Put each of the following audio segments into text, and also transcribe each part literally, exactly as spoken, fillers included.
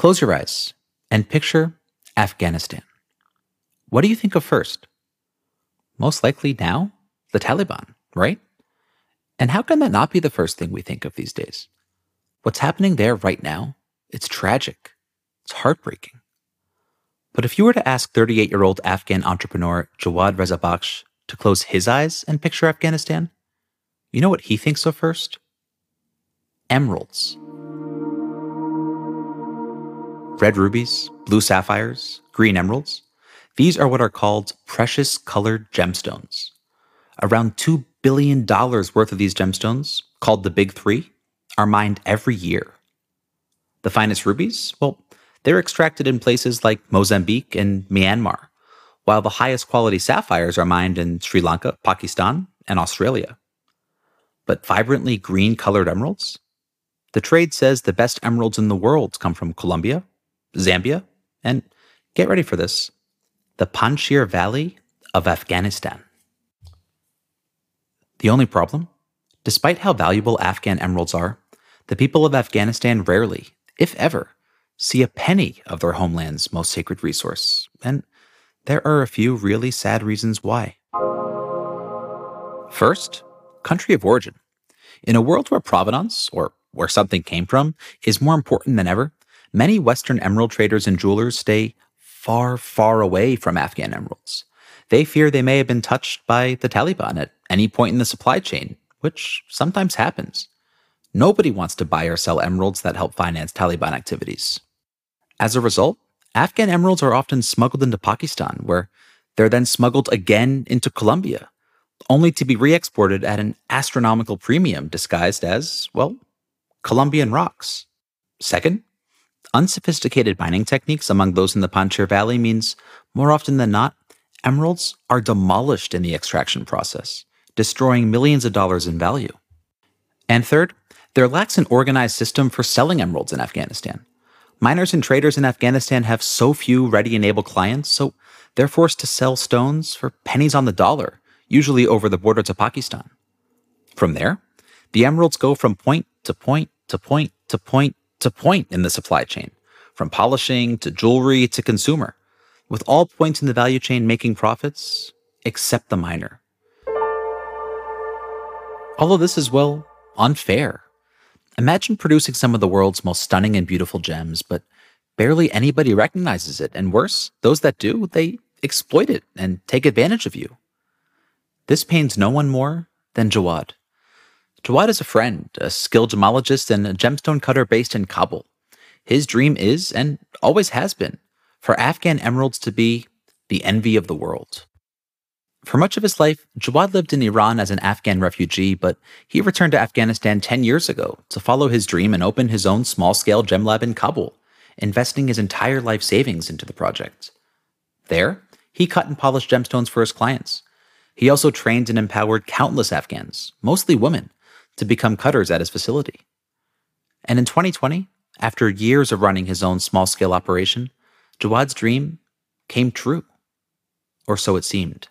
Close your eyes and picture Afghanistan. What do you think of first? Most likely now, the Taliban, right? And how can that not be the first thing we think of these days? What's happening there right now, it's tragic. It's heartbreaking. But if you were to ask thirty-eight-year-old Afghan entrepreneur Jawad Reza Bakhsh to close his eyes and picture Afghanistan, you know what he thinks of first? Emeralds. Red rubies, blue sapphires, green emeralds. These are what are called precious colored gemstones. Around two billion dollars worth of these gemstones, called the Big Three, are mined every year. The finest rubies, well, they're extracted in places like Mozambique and Myanmar, while the highest quality sapphires are mined in Sri Lanka, Pakistan, and Australia. But vibrantly green-colored emeralds? The trade says the best emeralds in the world come from Colombia, Zambia, and, get ready for this, the Panjshir Valley of Afghanistan. The only problem? Despite how valuable Afghan emeralds are, the people of Afghanistan rarely, if ever, see a penny of their homeland's most sacred resource, and there are a few really sad reasons why. First, country of origin. In a world where provenance, or where something came from, is more important than ever, many Western emerald traders and jewelers stay far, far away from Afghan emeralds. They fear they may have been touched by the Taliban at any point in the supply chain, which sometimes happens. Nobody wants to buy or sell emeralds that help finance Taliban activities. As a result, Afghan emeralds are often smuggled into Pakistan, where they're then smuggled again into Colombia, only to be re-exported at an astronomical premium disguised as, well, Colombian rocks. Second, unsophisticated mining techniques among those in the Panjshir Valley means, more often than not, emeralds are demolished in the extraction process, destroying millions of dollars in value. And third, there lacks an organized system for selling emeralds in Afghanistan. Miners and traders in Afghanistan have so few ready and able clients, so they're forced to sell stones for pennies on the dollar, usually over the border to Pakistan. From there, the emeralds go from point to point to point to point to point in the supply chain, from polishing to jewelry to consumer, with all points in the value chain making profits, except the miner. All of this is, well, unfair. Imagine producing some of the world's most stunning and beautiful gems, but barely anybody recognizes it, and worse, those that do, they exploit it and take advantage of you. This pains no one more than Jawad. Jawad is a friend, a skilled gemologist and a gemstone cutter based in Kabul. His dream is, and always has been, for Afghan emeralds to be the envy of the world. For much of his life, Jawad lived in Iran as an Afghan refugee, but he returned to Afghanistan ten years ago to follow his dream and open his own small-scale gem lab in Kabul, investing his entire life savings into the project. There, he cut and polished gemstones for his clients. He also trained and empowered countless Afghans, mostly women, to become cutters at his facility. And in twenty twenty, after years of running his own small-scale operation, Jawad's dream came true. Or so it seemed.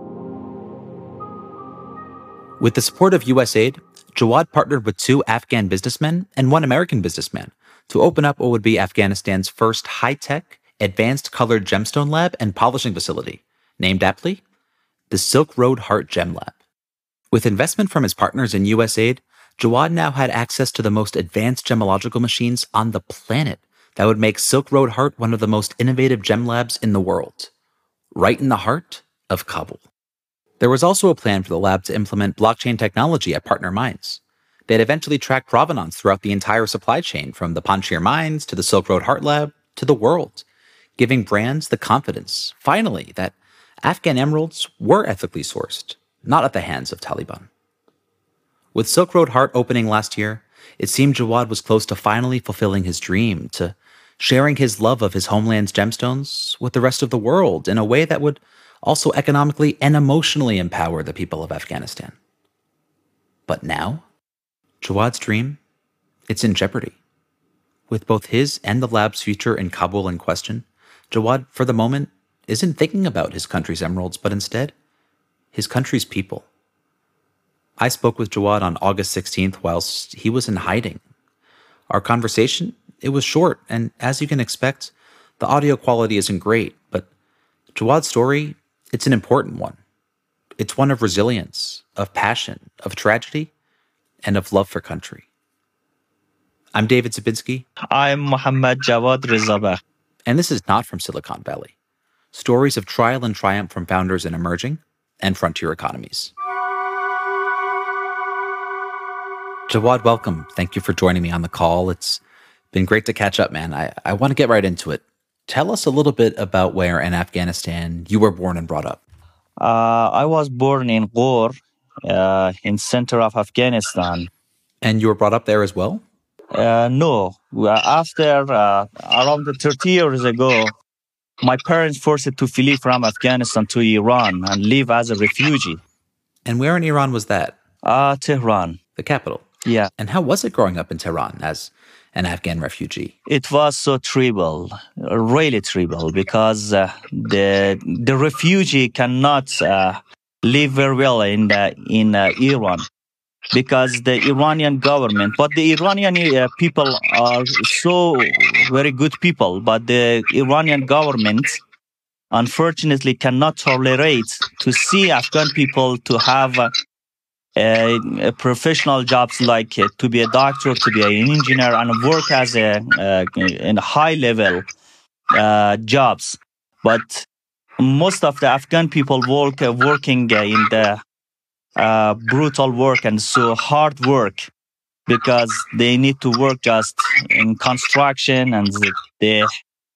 With the support of U S aid, Jawad partnered with two Afghan businessmen and one American businessman to open up what would be Afghanistan's first high-tech, advanced colored gemstone lab and polishing facility, named aptly the Silk Road Heart Gem Lab. With investment from his partners in U S aid, Jawad now had access to the most advanced gemological machines on the planet that would make Silk Road Heart one of the most innovative gem labs in the world, right in the heart of Kabul. There was also a plan for the lab to implement blockchain technology at partner mines. They'd eventually track provenance throughout the entire supply chain, from the Panjshir mines to the Silk Road Heart Lab to the world, giving brands the confidence, finally, that Afghan emeralds were ethically sourced, not at the hands of Taliban. With Silk Road Heart opening last year, it seemed Jawad was close to finally fulfilling his dream, to sharing his love of his homeland's gemstones with the rest of the world in a way that would also economically and emotionally empower the people of Afghanistan. But now, Jawad's dream, it's in jeopardy. With both his and the lab's future in Kabul in question, Jawad, for the moment, isn't thinking about his country's emeralds, but instead, his country's people. I spoke with Jawad on August sixteenth whilst he was in hiding. Our conversation, It was short, and as you can expect, the audio quality isn't great, but Jawad's story, it's an important one. It's one of resilience, of passion, of tragedy, and of love for country. I'm David Zabinski. I'm Mohammad Jawad Rizabakh. And this is Not from Silicon Valley. Stories of trial and triumph from founders in emerging and frontier economies. Jawad, welcome. Thank you for joining me on the call. It's been great to catch up, man. I, I want to get right into it. Tell us a little bit about where in Afghanistan you were born and brought up. Uh, I was born in Ghor, uh, in center of Afghanistan. And you were brought up there as well? Uh, no. After uh, around thirty years ago, my parents forced to flee from Afghanistan to Iran and live as a refugee. And where in Iran was that? Uh, Tehran. The capital? Yeah. And how was it growing up in Tehran as an Afghan refugee? It was so terrible, really terrible, because uh, the the refugee cannot uh, live very well in the, in uh, Iran, because the Iranian government, but the Iranian uh, people are so very good people, but the Iranian government unfortunately cannot tolerate to see Afghan people to have uh, uh, professional jobs like uh, to be a doctor, to be an engineer, and work as a uh, in high level uh, jobs. But most of the Afghan people work uh, working uh, in the uh, brutal work and so hard work, because they need to work just in construction and the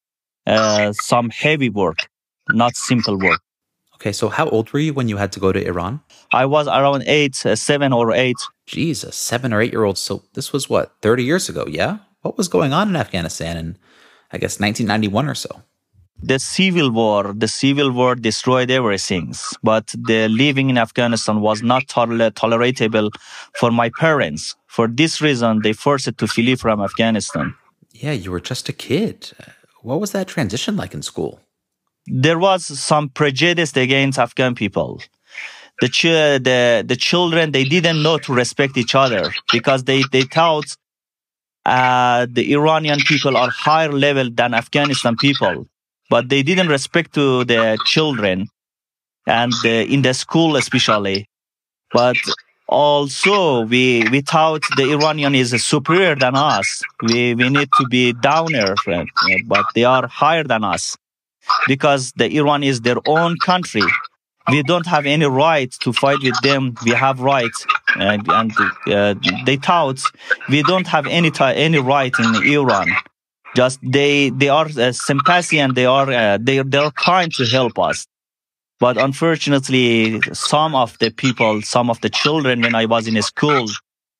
uh, some heavy work, not simple work. Okay, so how old were you when you had to go to Iran? I was around eight, uh, seven or eight. Jesus, seven or eight year old. So this was what, thirty years ago, yeah? What was going on in Afghanistan in, I guess, nineteen ninety-one or so? The civil war, the civil war destroyed everything. But the living in Afghanistan was not toler- tolerable for my parents. For this reason, they forced to flee from Afghanistan. Yeah, you were just a kid. What was that transition like in school? There was some prejudice against Afghan people. The, ch- the, the children, they didn't know to respect each other, because they, they thought uh, the Iranian people are higher level than Afghanistan people. But they didn't respect to the children, and uh, in the school especially. But also, we we thought the Iranian is superior than us. We we need to be downer, but they are higher than us, because the Iran is their own country. We don't have any right to fight with them. We have rights, and, and uh, they thought we don't have any t- any right in Iran. Just they they are uh, sympathy, and they are uh, they they are kind to help us. But unfortunately, some of the people, some of the children, when I was in school,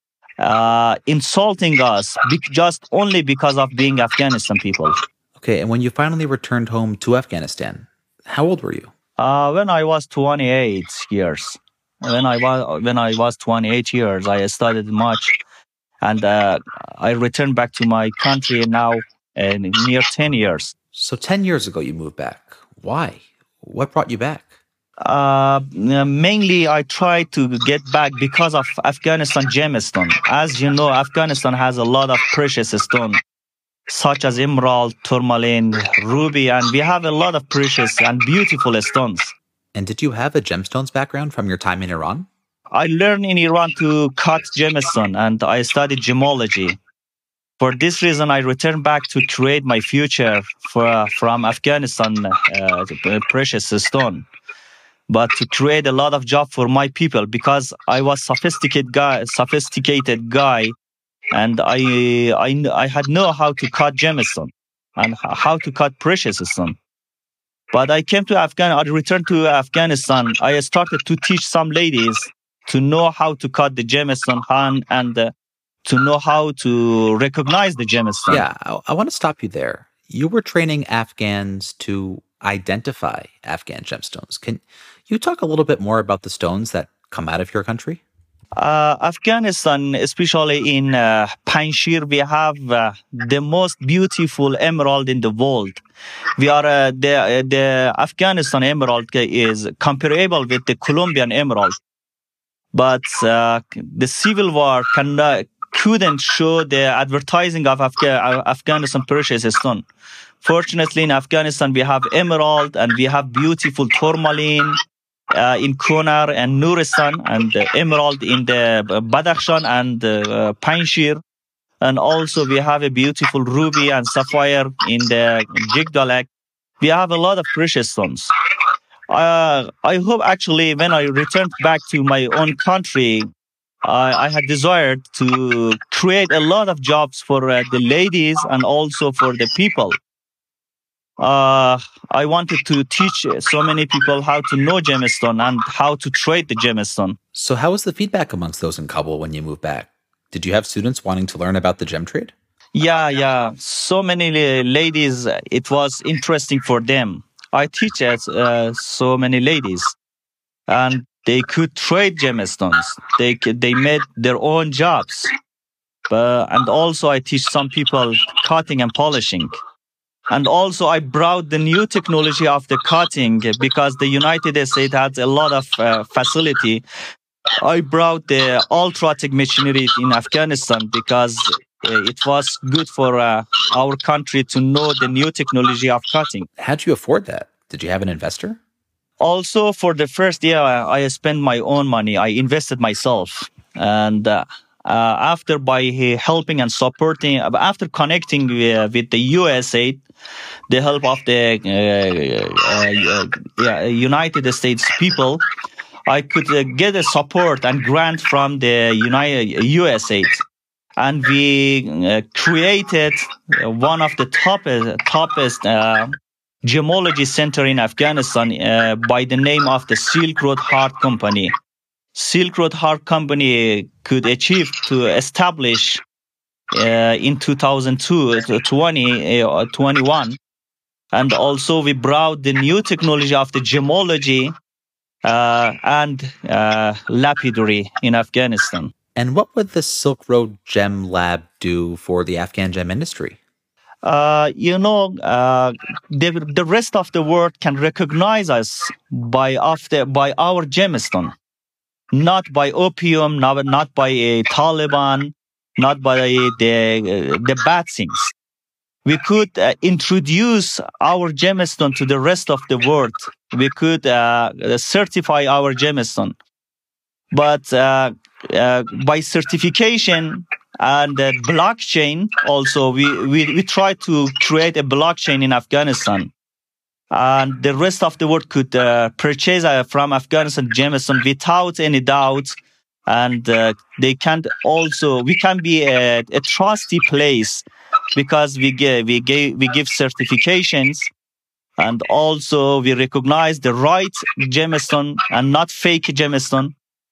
uh, insulting us be- just only because of being Afghanistan people. Okay, and when you finally returned home to Afghanistan, how old were you? Uh, when I was twenty-eight years. When I was when I was twenty-eight years, I studied much, and uh, I returned back to my country now. And near ten years. So ten years ago you moved back. Why? What brought you back? Uh, mainly I tried to get back because of Afghanistan gemstone. As you know, Afghanistan has a lot of precious stones, such as emerald, tourmaline, ruby, and we have a lot of precious and beautiful stones. And did you have a gemstones background from your time in Iran? I learned in Iran to cut gemstone, and I studied gemology. For this reason, I returned back to create my future for, uh, from Afghanistan uh, precious stone, but to create a lot of job for my people, because I was sophisticated guy, sophisticated guy, and I I I had know how to cut gemstone and how to cut precious stone. But I came to Afghanistan. I returned to Afghanistan. I started to teach some ladies to know how to cut the gemstone and and. Uh, to know how to recognize the gemstone. Yeah, I, I want to stop you there. You were training Afghans to identify Afghan gemstones. Can you talk a little bit more about the stones that come out of your country? Uh, Afghanistan, especially in uh, Panjshir, we have uh, the most beautiful emerald in the world. We are uh, the the Afghanistan emerald is comparable with the Colombian emerald, but uh, the civil war cannot couldn't show the advertising of Afga- Afghanistan precious stone. Fortunately, in Afghanistan, we have emerald and we have beautiful tourmaline uh, in Kunar and Nuristan, and uh, emerald in the Badakhshan and uh, Panjshir. And also we have a beautiful ruby and sapphire in the Jigdalek. We have a lot of precious stones. Uh, I hope actually when I returned back to my own country, I, I had desired to create a lot of jobs for uh, the ladies and also for the people. Uh, I wanted to teach so many people how to know gemstone and how to trade the gemstone. So how was the feedback amongst those in Kabul when you moved back? Did you have students wanting to learn about the gem trade? Yeah, yeah. So many ladies, it was interesting for them. I teach uh, so many ladies, and they could trade gemstones. They they made their own jobs. Uh, and also I teach some people cutting and polishing. And also I brought the new technology of the cutting because the United States has a lot of uh, facility. I brought the ultra-tech machinery in Afghanistan because it was good for uh, our country to know the new technology of cutting. How'd you afford that? Did you have an investor? Also, for the first year, I spent my own money. I invested myself. And uh, uh, after by helping and supporting, after connecting with, with the U S A I D, the help of the uh, uh, uh, United States people, I could uh, get a support and grant from the United U S A I D. And we uh, created one of the toppest, toppest uh, gemology center in Afghanistan uh, by the name of the Silk Road Heart Company. Silk Road Heart Company could achieve to establish uh, in two thousand two, twenty, uh, twenty-one. And also we brought the new technology of the gemology uh, and uh, lapidary in Afghanistan. And what would the Silk Road Gem Lab do for the Afghan gem industry? Uh, you know, uh, the, the rest of the world can recognize us by after by our gemstone, not by opium, not, not by uh, Taliban, not by the uh, the bad things. We could uh, introduce our gemstone to the rest of the world. We could uh, certify our gemstone, but uh, uh, by certification and uh, blockchain, also we, we we try to create a blockchain in Afghanistan, and the rest of the world could uh, purchase uh, from Afghanistan gemstone without any doubt, and uh, they can also we can be a, a trusty place because we give we give we give certifications, and also we recognize the right gemstone and not fake gemstone.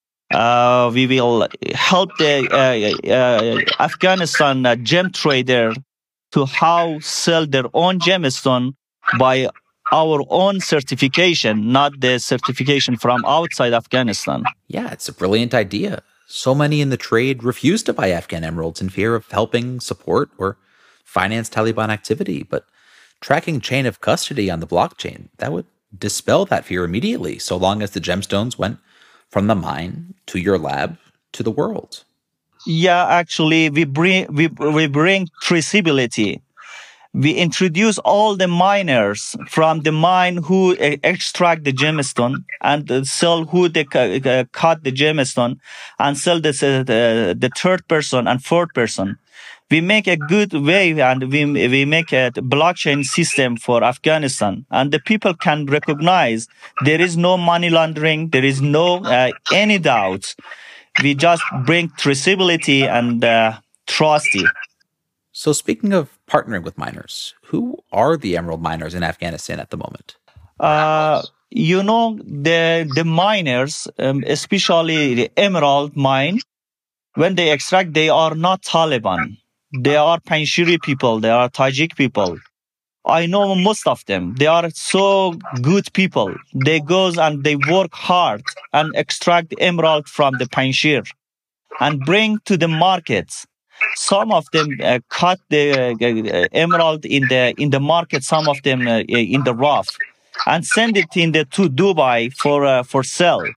Uh, we will help the uh, uh, Afghanistan uh, gem trader to how sell their own gemstone by our own certification, not the certification from outside Afghanistan. Yeah, it's a brilliant idea. So many in the trade refuse to buy Afghan emeralds in fear of helping support or finance Taliban activity. But tracking chain of custody on the blockchain, that would dispel that fear immediately, so long as the gemstones went from the mine to your lab to the world. Yeah, actually, we bring we we bring traceability. We introduce all the miners from the mine who extract the gemstone and sell who they cut the gemstone and sell the, the the third person and fourth person. We make a good way and we we make a blockchain system for Afghanistan, and the people can recognize there is no money laundering, there is no uh, any doubt. We just bring traceability and uh, trusty. So speaking of partnering with miners, who are the emerald miners in Afghanistan at the moment? Uh, you know, the the miners, um, especially the emerald mine, when they extract, they are not Taliban. They are Panjshiri people. They are Tajik people. I know most of them. They are so good people. They goes and they work hard and extract the emerald from the Panjshir and bring to the markets. Some of them uh, cut the uh, emerald in the in the market. Some of them uh, in the rough, and send it in the to Dubai for uh, for sale.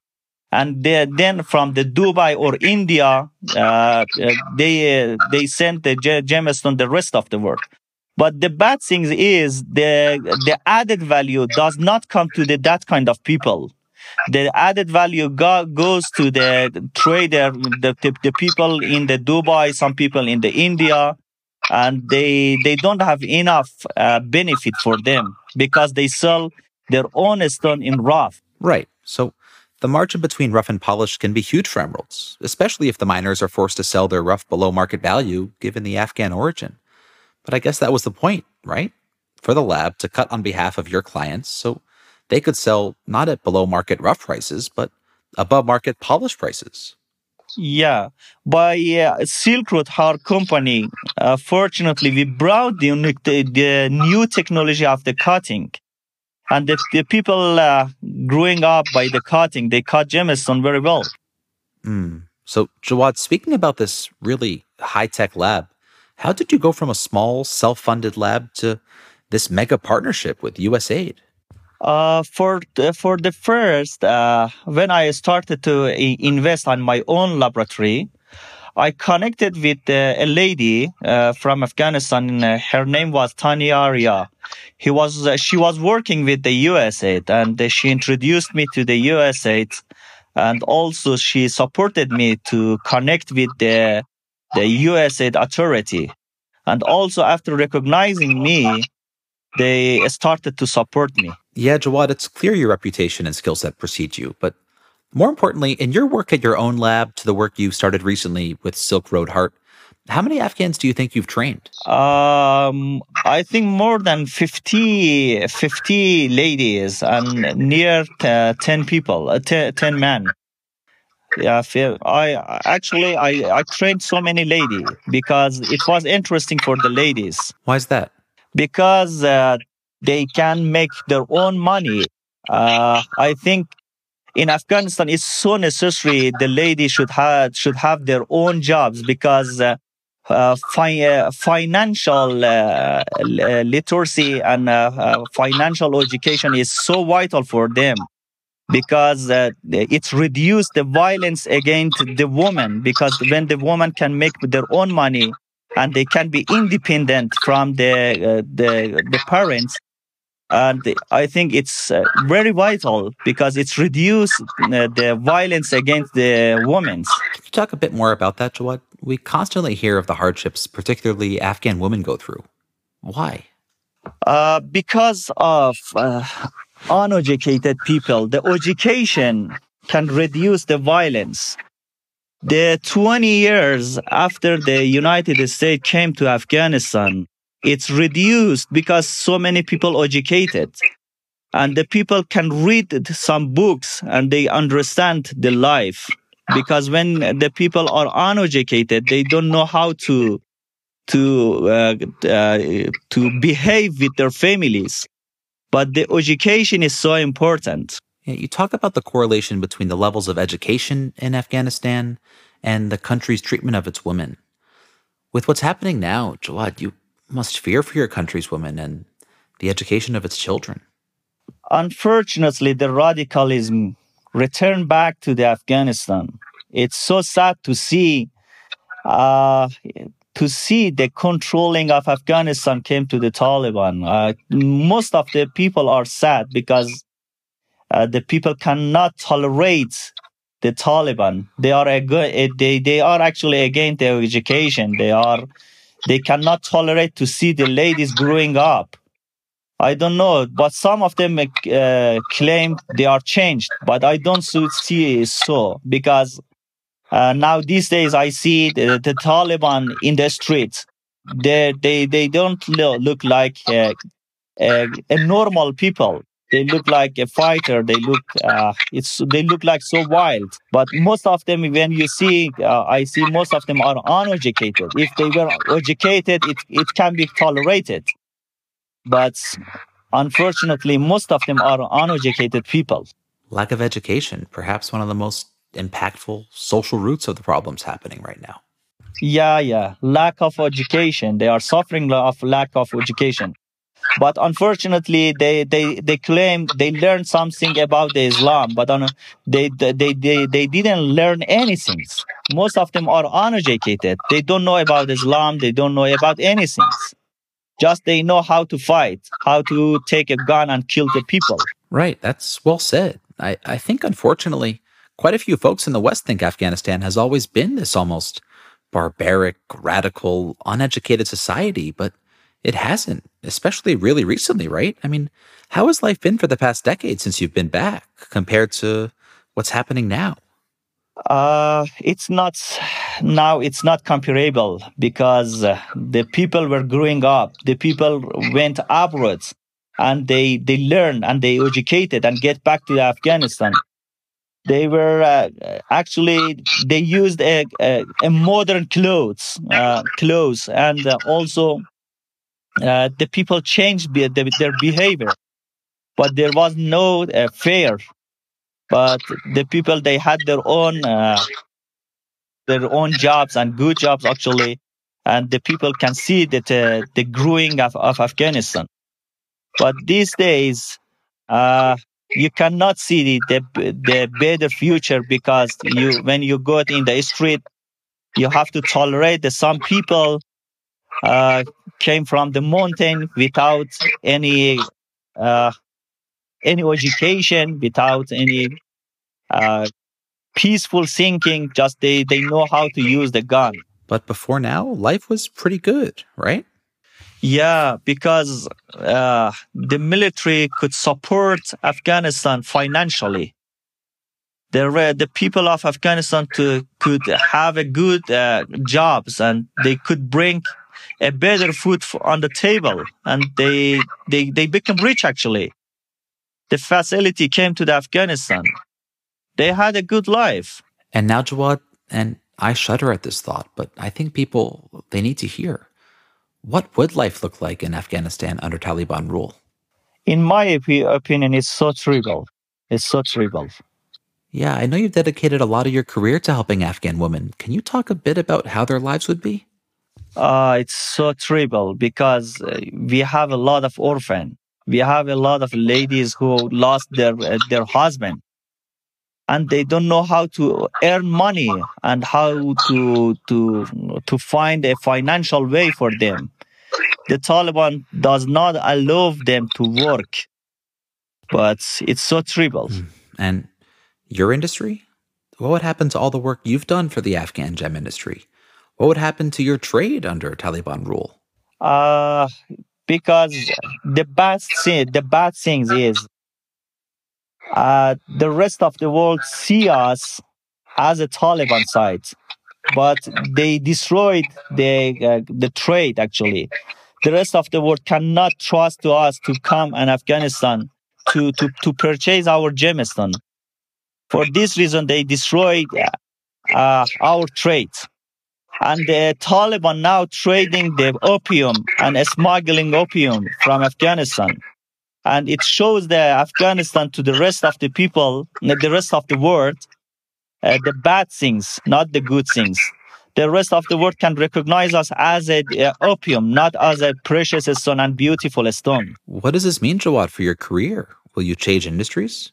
And they, then from the Dubai or India, uh, they uh, they send the gemstone the rest of the world. But the bad thing is the the added value does not come to the that kind of people. The added value go, goes to the trader, the, the the people in the Dubai, some people in the India, and they they don't have enough uh, benefit for them because they sell their own stone in rough. Right. So the margin between rough and polished can be huge for emeralds, especially if the miners are forced to sell their rough below market value given the Afghan origin. But I guess that was the point, right? For the lab to cut on behalf of your clients so they could sell not at below market rough prices, but above market polished prices. Yeah, by uh, Silk Road, our company, uh, fortunately, we brought the, the, the new technology of the cutting. And the, the people uh, growing up by the cutting, they cut gemstone very well. Mm. So, Jawad, speaking about this really high-tech lab, how did you go from a small, self-funded lab to this mega partnership with U S A I D? Uh, for the, for the first, uh, when I started to invest on my own laboratory, I connected with uh, a lady uh, from Afghanistan. Uh, her name was Tanya Arya. He was uh, she was working with the U S A I D, and uh, she introduced me to the U S A I D, and also she supported me to connect with the the U S A I D authority. And also after recognizing me, they started to support me. Yeah, Jawad, it's clear your reputation and skill set precede you, but more importantly, in your work at your own lab to the work you started recently with Silk Road Heart, how many Afghans do you think you've trained? Um, I think more than fifty, fifty ladies and near t- ten people, uh, t- ten men. Yeah, I actually I, I trained so many ladies because it was interesting for the ladies. Why is that? Because uh, they can make their own money. Uh, I think in Afghanistan, it's so necessary the ladies should have should have their own jobs because uh, uh, fi- uh, financial uh, literacy and uh, uh, financial education is so vital for them because uh, it's reduced the violence against the woman. Because when the woman can make their own money and they can be independent from the uh, the, the parents. And I think it's uh, very vital because it's reduced uh, the violence against the women. Can you talk a bit more about that, Jawad? We constantly hear of the hardships, particularly Afghan women go through. Why? Uh, because of uh, uneducated people. The education can reduce the violence. The twenty years after the United States came to Afghanistan, it's reduced because so many people educated and the people can read some books and they understand the life. Because when the people are uneducated, they don't know how to to uh, uh, to behave with their families. But the education is so important. Yeah, you talk about the correlation between the levels of education in Afghanistan and the country's treatment of its women. With what's happening now, Jawad, you must fear for your country's women and the education of its children. Unfortunately, the radicalism returned back to the Afghanistan. It's so sad to see uh, to see the controlling of Afghanistan came to the Taliban. Uh, most of the people are sad because uh, the people cannot tolerate the Taliban. They are a good, they they are actually against their education. They are they cannot tolerate to see the ladies growing up. I don't know, but some of them uh, claim they are changed, but I don't see it so because uh, now these days I see the, the Taliban in the streets. They they they don't look like uh, uh, a normal people. They look like a fighter. They look uh, it's they look like so wild. But most of them, when you see, uh, I see most of them are uneducated. If they were educated, it it can be tolerated. But unfortunately, most of them are uneducated people. Lack of education, perhaps one of the most impactful social roots of the problems happening right now. Yeah, yeah. Lack of education. They are suffering of lack of education. But unfortunately, they, they, they claim they learned something about the Islam, but on, they, they, they, they didn't learn anything. Most of them are uneducated. They don't know about Islam. They don't know about anything. Just they know how to fight, how to take a gun and kill the people. Right. That's well said. I, I think, unfortunately, quite a few folks in the West think Afghanistan has always been this almost barbaric, radical, uneducated society, but it hasn't, especially really recently, right? I mean, how has life been for the past decade since you've been back compared to what's happening now? Uh, it's not now. It's not comparable because uh, the people were growing up. The people went abroad, and they they learned and they educated and get back to Afghanistan. They were uh, actually they used a, a, a modern clothes, uh, clothes, and uh, also uh, the people changed be- their behavior. But there was no uh, fear. But the people they had their own uh, their own jobs and good jobs actually, and the people can see that uh, the growing of, of Afghanistan. But these days, uh, you cannot see the, the the better future because you when you go in the street, you have to tolerate that some people uh, came from the mountain without any uh, any education, without any uh, peaceful thinking. Just they they know how to use the gun. But before now, life was pretty good, right? Yeah, because uh, the military could support Afghanistan financially. The re- the people of Afghanistan to, could have a good uh, jobs, and they could bring a better food for, on the table, and they they they become rich actually. The facility came to the Afghanistan. They had a good life. And now, Jawad, and I shudder at this thought, but I think people, they need to hear. What would life look like in Afghanistan under Taliban rule? In my op- opinion, it's so terrible. It's so terrible. Yeah, I know you've dedicated a lot of your career to helping Afghan women. Can you talk a bit about how their lives would be? Uh, it's so terrible because uh, we have a lot of orphans. We have a lot of ladies who lost their uh, their husband, and they don't know how to earn money and how to to to find a financial way for them. The Taliban does not allow them to work, but it's so terrible. Mm. And your industry? What would happen to all the work you've done for the Afghan gem industry? What would happen to your trade under Taliban rule? Uh, because the bad thing, the bad things is uh, the rest of the world see us as a Taliban side, but they destroyed the uh, the trade. Actually, the rest of the world cannot trust to us to come in Afghanistan to to to purchase our gemstone. For this reason, they destroyed uh, our trade. And the Taliban now trading the opium and smuggling opium from Afghanistan. And it shows the Afghanistan to the rest of the people, the rest of the world, uh, the bad things, not the good things. The rest of the world can recognize us as a uh, opium, not as a precious stone and beautiful stone. What does this mean, Jawad, for your career? Will you change industries?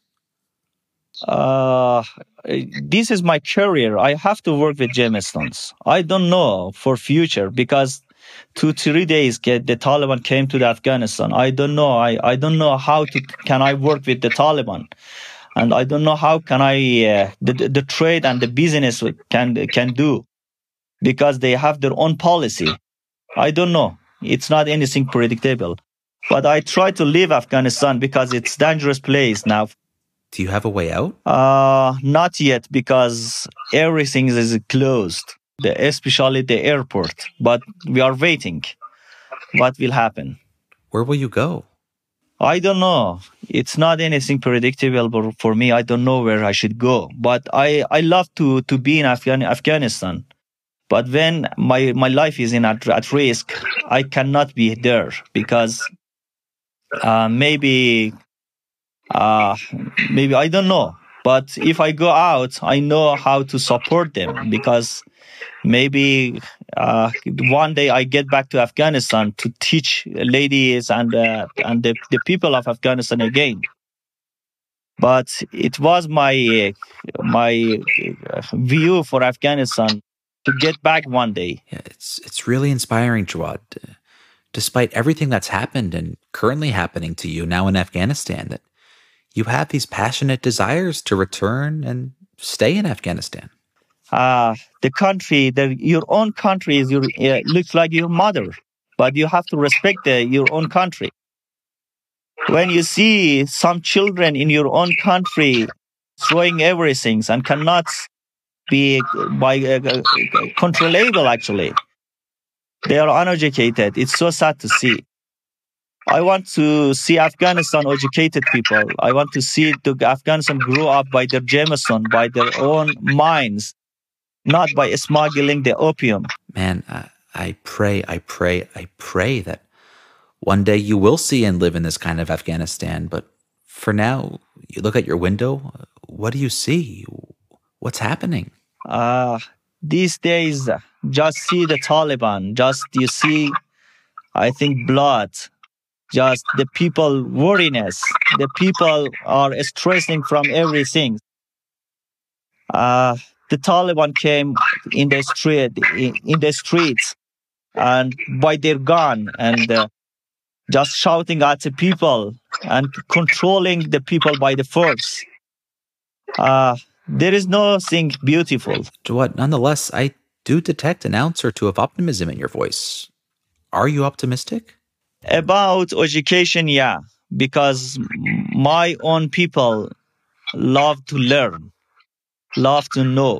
Uh, this is my career. I have to work with gemstones. I don't know for future because two, three days get, the Taliban came to the Afghanistan. I don't know. I, I don't know how to can I work with the Taliban, and I don't know how can I uh, the, the the trade and the business can can do because they have their own policy. I don't know. It's not anything predictable. But I try to leave Afghanistan because it's a dangerous place now. Do you have a way out? Uh, not yet because everything is closed, the, especially the airport. But we are waiting. What will happen? Where will you go? I don't know. It's not anything predictable for me. I don't know where I should go. But I, I love to, to be in Afghan, Afghanistan. But when my, my life is in at, at risk, I cannot be there because uh, maybe... Uh, maybe, I don't know. But if I go out, I know how to support them, because maybe uh, one day I get back to Afghanistan to teach ladies and uh, and the, the people of Afghanistan again. But it was my uh, my uh, view for Afghanistan to get back one day. Yeah, it's it's really inspiring, Jawad. Uh, Despite everything that's happened and currently happening to you now in Afghanistan, that you have these passionate desires to return and stay in Afghanistan. Uh, the country, the, your own country is your, uh, looks like your mother, but you have to respect the, your own country. When you see some children in your own country throwing everything and cannot be by uh, controllable, actually, they are uneducated. It's so sad to see. I want to see Afghanistan educated people. I want to see the Afghanistan grow up by their Jameson, by their own minds, not by smuggling the opium. Man, I, I pray, I pray, I pray that one day you will see and live in this kind of Afghanistan. But for now, you look at your window, what do you see? What's happening? Uh, these days, just see the Taliban. Just you see, I think, blood. Just the people worriness. The people are stressing from everything. Uh, the Taliban came in the street, in, in the streets, and by their gun and uh, just shouting at the people and controlling the people by the force. Uh, there is nothing beautiful. Jawad, nonetheless, I do detect an ounce or two of optimism in your voice. Are you optimistic? About education, yeah, because my own people love to learn, love to know.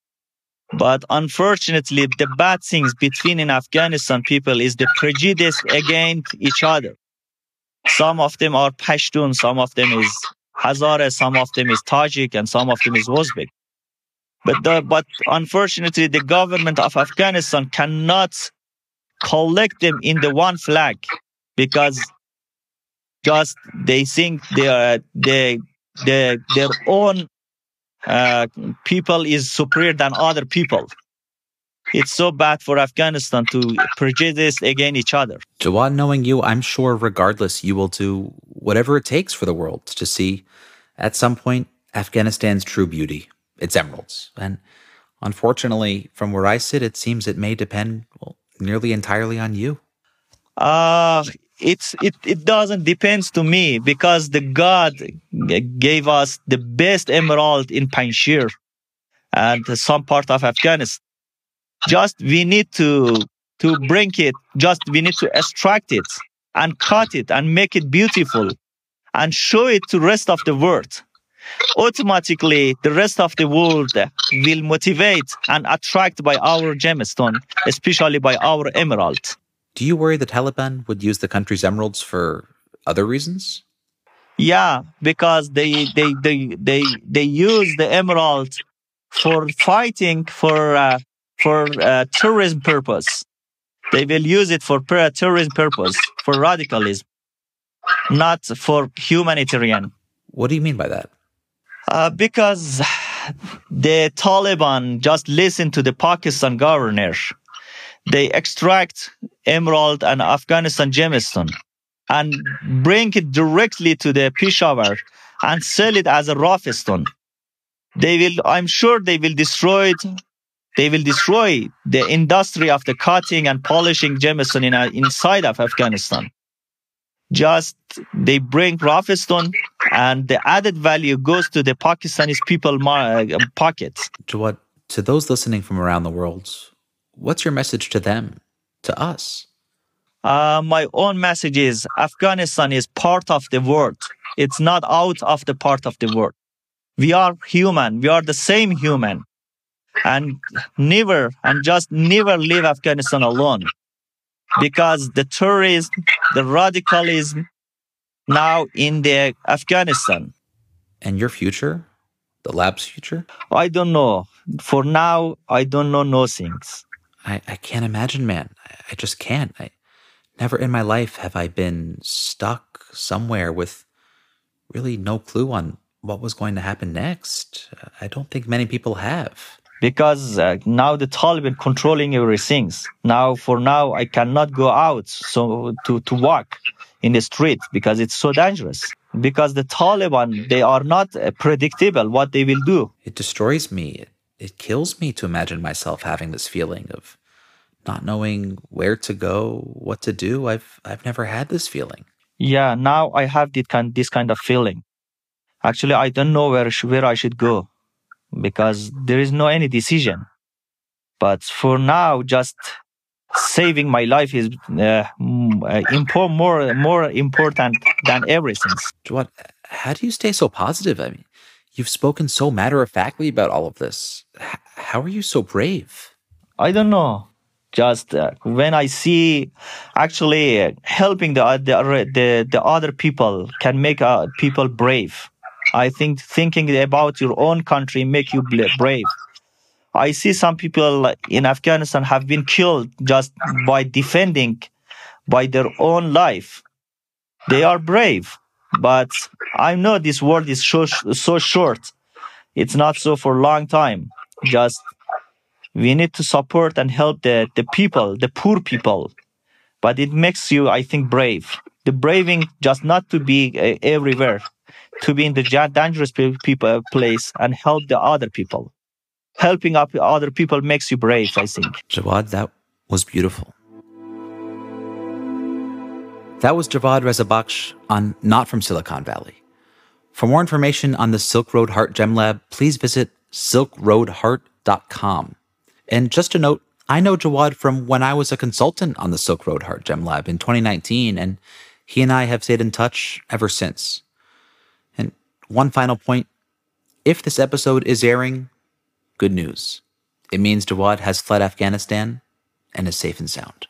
But unfortunately, the bad things between in Afghanistan people is the prejudice against each other. Some of them are Pashtun, some of them is Hazara, some of them is Tajik, and some of them is Uzbek. But the, but unfortunately, the government of Afghanistan cannot collect them in the one flag, because just they think they are they, they their own uh, people is superior than other people. It's so bad for Afghanistan to prejudice against each other. Jawad, knowing you, I'm sure regardless you will do whatever it takes for the world to see, at some point, Afghanistan's true beauty, its emeralds. And unfortunately, from where I sit, it seems it may depend well, nearly entirely on you. Uh, it's it, it doesn't depend to me, because the God gave us the best emerald in Panjshir and some part of Afghanistan. Just we need to to bring it, just we need to extract it and cut it and make it beautiful and show it to the rest of the world. Automatically, the rest of the world will motivate and attract by our gemstone, especially by our emerald. Do you worry the Taliban would use the country's emeralds for other reasons? Yeah, because they they they they, they use the emerald for fighting for uh, for uh, terrorism purpose. They will use it for terrorism purpose, for radicalism, not for humanitarian. What do you mean by that? Uh, because the Taliban just listen to the Pakistan governor. They extract emerald and Afghanistan gemstone and bring it directly to the Peshawar and sell it as a rough stone. They will, I'm sure they will destroy it. They will destroy the industry of the cutting and polishing gemstone in, uh, inside of Afghanistan. Just they bring rough stone and the added value goes to the Pakistani people uh, pockets. Jawad, to those listening from around the world, what's your message to them, to us? Uh, my own message is Afghanistan is part of the world. It's not out of the part of the world. We are human. We are the same human. And never, and just never leave Afghanistan alone. Because the terrorism, the radicalism, now in the Afghanistan. And your future? The lab's future? I don't know. For now, I don't know no things. I, I can't imagine, man. I, I just can't. I never in my life have I been stuck somewhere with really no clue on what was going to happen next? I don't think many people have. Because uh, now the Taliban controlling everything. Now, for now, I cannot go out so to, to walk in the street because it's so dangerous. Because the Taliban, they are not uh, predictable what they will do. It destroys me. It, it kills me to imagine myself having this feeling of not knowing where to go, what to do. I've I've never had this feeling. Yeah, now I have this kind, this kind of feeling. Actually, I don't know where, where I should go because there is no any decision. But for now, just saving my life is uh, impo- more more important than everything. Jawad, how do you stay so positive? I mean, you've spoken so matter-of-factly about all of this. H- how are you so brave? I don't know. Just uh, when I see actually uh, helping the, the the the other people can make uh, people brave. I think thinking about your own country make you brave. I see some people in Afghanistan have been killed just by defending by their own life. They are brave, but I know this world is so, so short. It's not so for a long time. Just we need to support and help the, the people, the poor people. But it makes you, I think, brave. The braving just not to be uh, everywhere, to be in the dangerous people place and help the other people. Helping up other people makes you brave, I think. Jawad, that was beautiful. That was Jawad Reza Bakhsh on Not From Silicon Valley. For more information on the Silk Road Heart Gem Lab, please visit silk road heart dot com. And just a note, I know Jawad from when I was a consultant on the Silk Road Heart Gem Lab in twenty nineteen, and he and I have stayed in touch ever since. And one final point, if this episode is airing, good news. It means Jawad has fled Afghanistan and is safe and sound.